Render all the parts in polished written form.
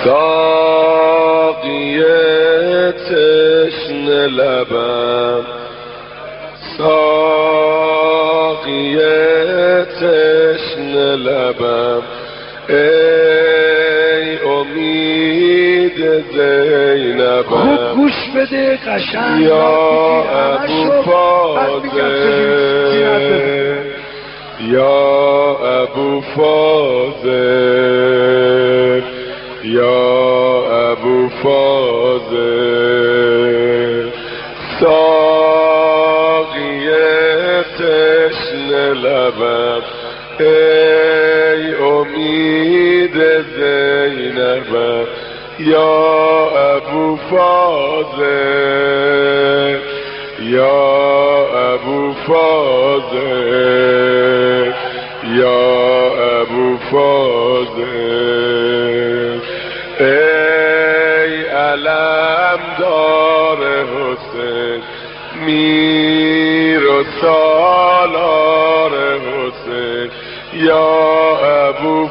ساقی تشنه لبم، ساقی تشنه لبم، ای امید زینبم. خوب گوش بده قشنگ یا ابو فاضل، یا ابو فاضل، یا ابو فاضل، ساقی تشنه لبم، ای امید زینبم. یا ابو فاضل، یا ابو فاضل، یا ابو فاضل، ای علمدار حسین، میر و سالار حسین، یا ابو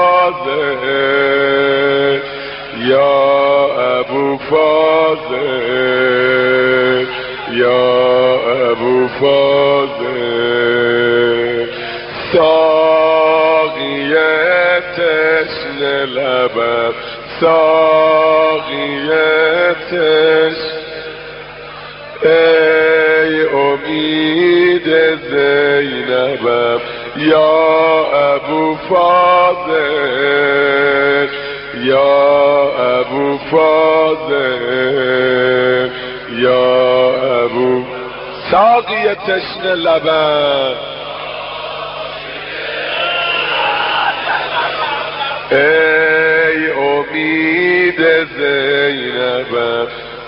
فاضل، یا ابو فاضل، یا ابو فاضل، ساقی تشنه لبم، ساقی تشنه، ای امید زینبم. یا ابو فاضل، یا ابو فاضل، یا ابو ساقی تشنه لبم، ای امید زینبم.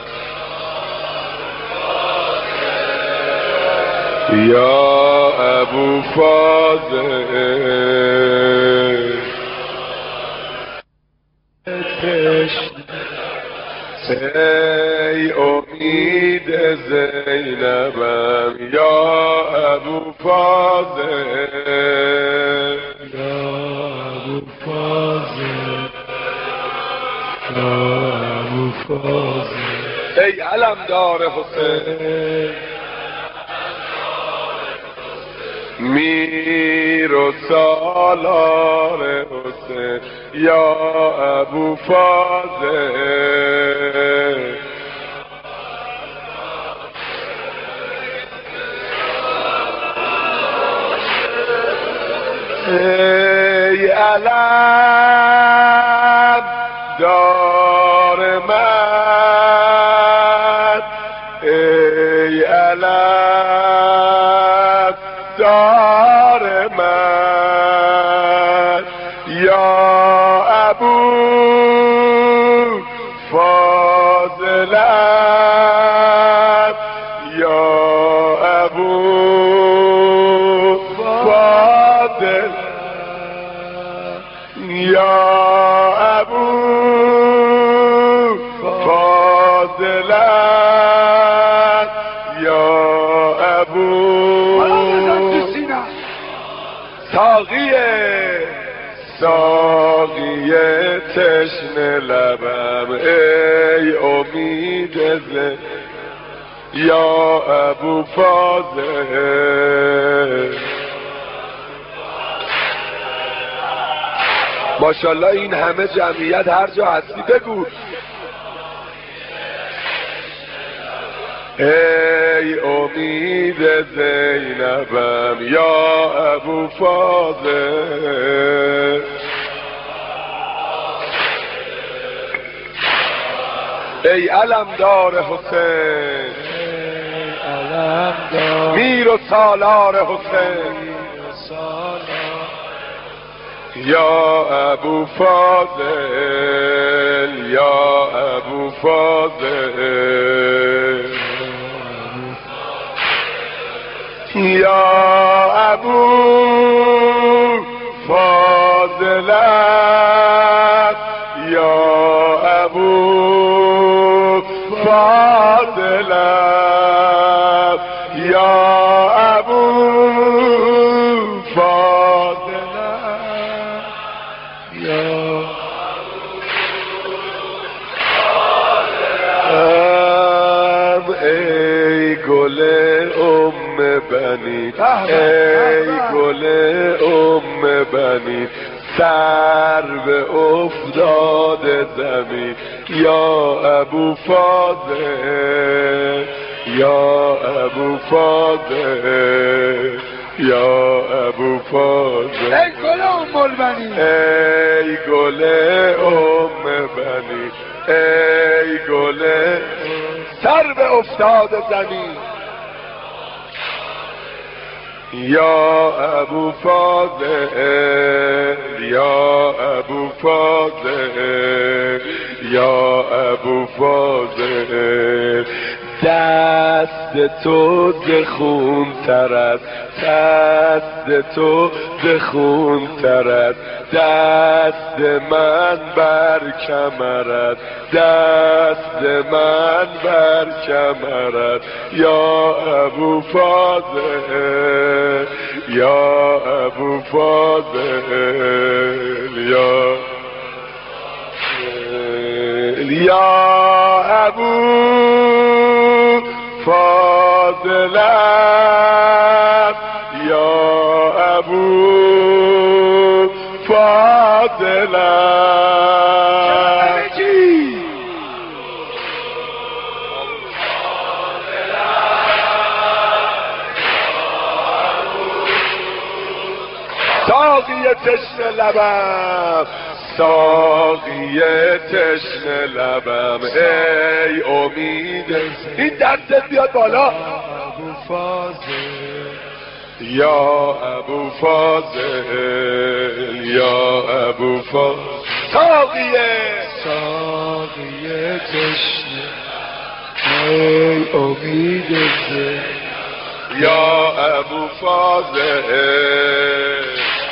یا ابو فاضل، ای امید زینبم. یا ابو فاضل، یا ابو فاضل، یا ابو فاضل، ای علمدار حسین، میر و سالار حسین، یا ابو فاضل، ای علم دار من، ای علم دار من، یا ابو فاضل، یا ابو فاضل، یا ابو فاضل، یا ابو ساقی، ساقی تشنه لبم، ای امید زینبم. یا ابو فاضل، ماشاءالله این همه جمعیت هر جا هستی بگو. ای امید زینبم، یا ابو فاضل، ای علمدار حسین، میر و سالار حسین، یا ابو فاضل، یا ابو فاضل، یا ابو فاضل، یا ابو فاضل، یا ابو فاضل، یا ای گل بنی سر به افتاد زمین یا ابو فاضل یا ابو فاضل یا ابو فاضل ای گل بنی ای گل بنی ای گل سر به افتاد زمین یا ابو فاضل یا ابو فاضل یا ابو فاضل دست تو ز خون تر است دست تو ز خون تر است دست من بر کمرت دست من بر کمرت یا ابو فاضل یا ابو فاضل یا ابو فاضل یا ابو فاضل ساقی تشنه لبم ساقی تشنه لبم ای امید این دستت بیاد بالا ابو فاضل یا ابو فاضل یا ابو فاضل ساقی تشنه ای امید زنده یا ابو فاضل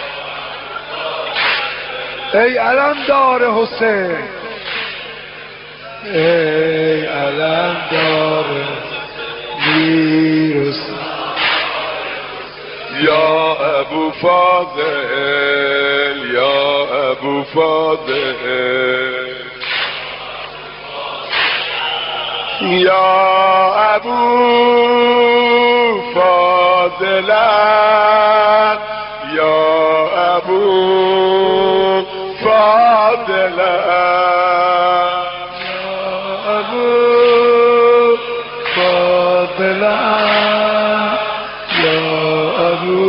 ای علمدار حسین ای علمدار میر حسین یا ابو فاضل یا ابو فاضل یا ابو فاضل یا ابو فاضل یا ابو فاضل یا ابو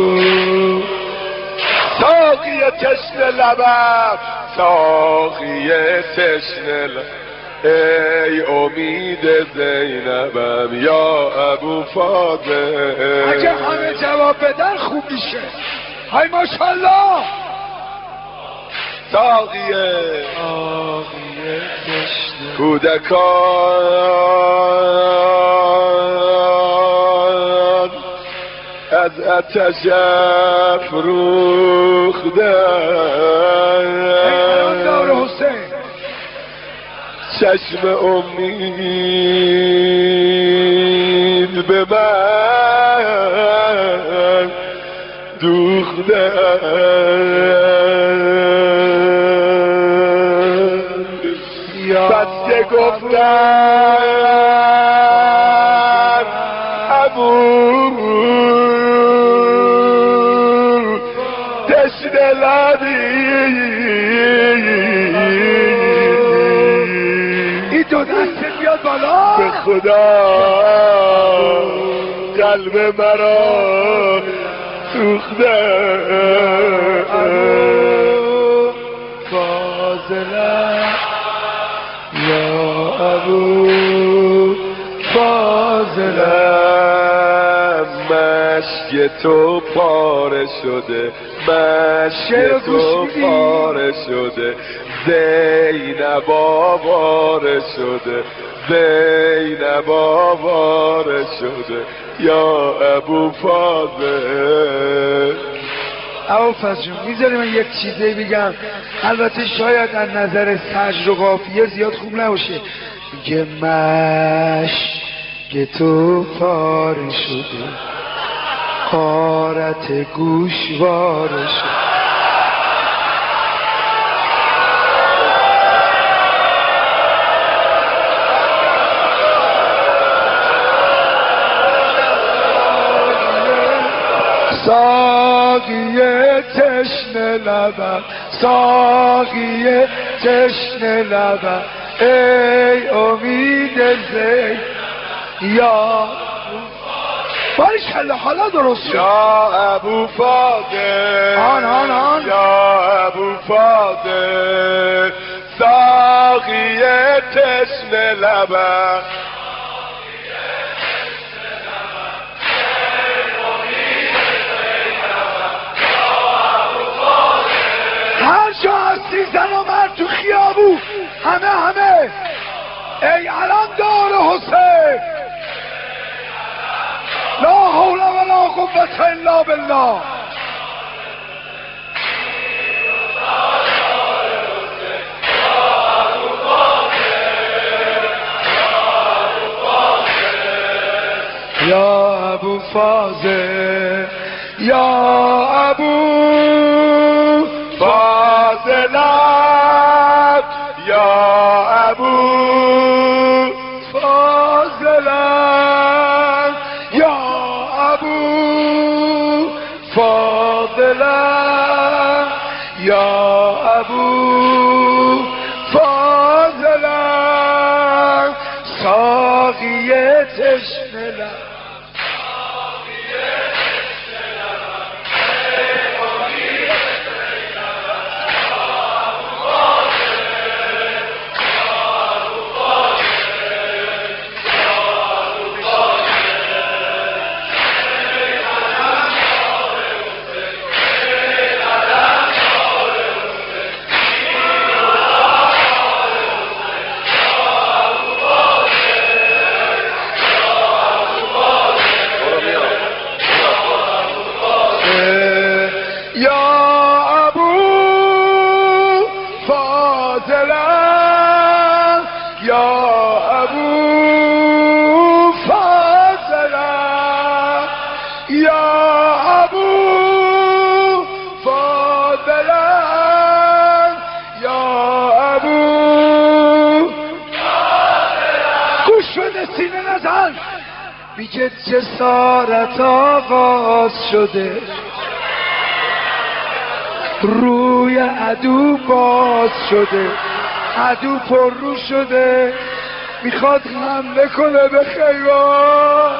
ساقی تشنه لبم ساقی تشنه لبم ای امید زینبم یا ابو فاضل اگه همه جواب بدن خوب میشه های ماشاءالله ساقیه تشنه کودکان از آتش افروختند دار حسین چشم امید به من دوختند بسته گفتن ابو تشنه لبی دو دسته بیاد بالا به خدا قلب مرا سوخته فاضله یا ابو فاضله مشک تو پاره شده مشک تو پاره شده زینب آواره شده زینب آواره شده یا ابو فاضل ابو فاضل جون میذاری من یک چیزی بگم البته شاید از نظر سجر و قافیه زیاد خوب نباشه میگه مشک تو پاره شده غارت گوشواره شده تشنه لبم ساقی تشنه لبم ای امید زی یا باریکلا حالا درست شد. یا ابو فاضل آن یا ابو فاضل ساقی تشنه لبم هر جا هستی زن و مرد تو خیابو همه ای علم دار حسین لا حول ولا قوة الا بالله. یا ابو فاضل یا ابو فاضل یا ابو فاضل یا ابو فاضل یا ابو فاضل ساقی تشنه لب میگه جسارت آغاز شده روی عدو باز شده عدو پر رو شده میخواد حمله کنه به خیبر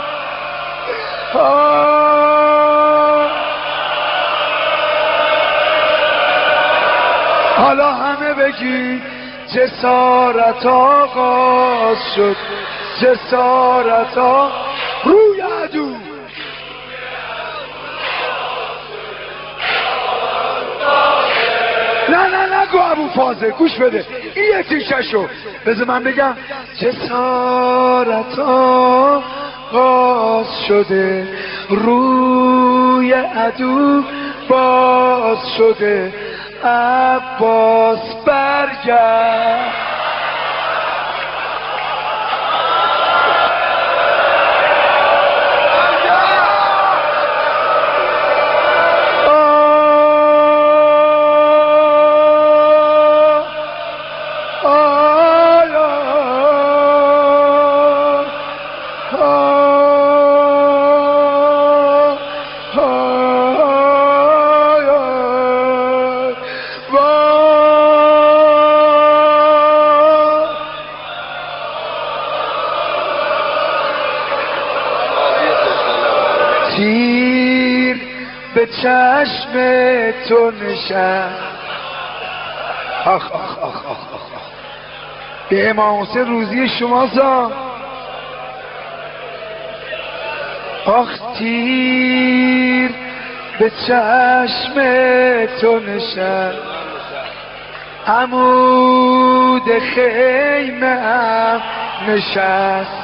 حالا همه بگید جسارت آغاز شد جسارت روی عدو نه نگو ابو فاضل گوش بده این یه تیشه شو بذار من بگم جسارت آغاز شده روی عدو باز شده عباس برگرد تیر به چشم تو نشست آخ به امام حسین روزی شماسا آخ تیر به چشم تو نشست عمود خیمه هم نشست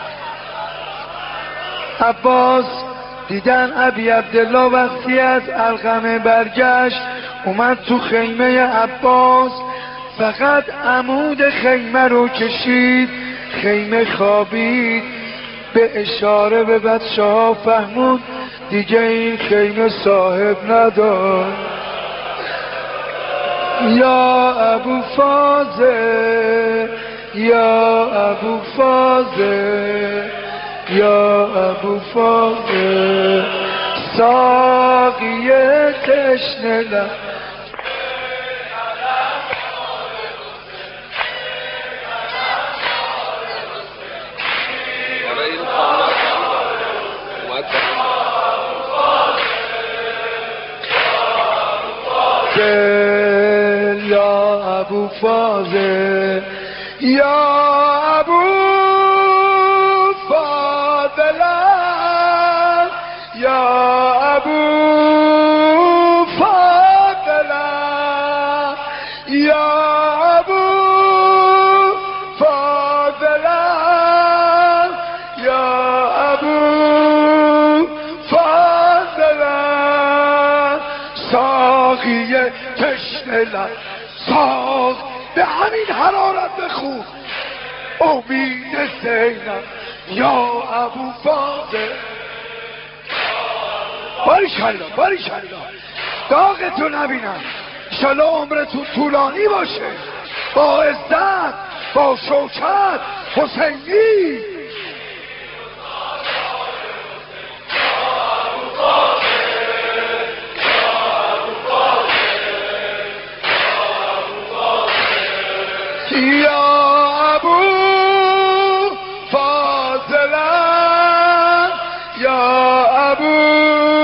عباس دیدن ابی عبدالله وقتی از القمه برگشت اومد تو خیمه عباس فقط عمود خیمه رو کشید خیمه خوابید به اشاره به بچه ها فهمون دیگه این خیمه صاحب ندار یا ابو فاضل یا ابو فاضل یا ابو فاضل ساقی تشنه لب یا ابو فاضل یا ابو فاضل یا ابو فاضل یا ابو فاضل یا ابو فاضل ساقی تشنه لب ساق به همین حرارت بخون امید زینب یا ابو فاضل باریکالله باریکالله داغتو نبینم انشالله عمرتون طولانی باشه با عزت با شوکت حسینی یا ابو فاضل یا ابو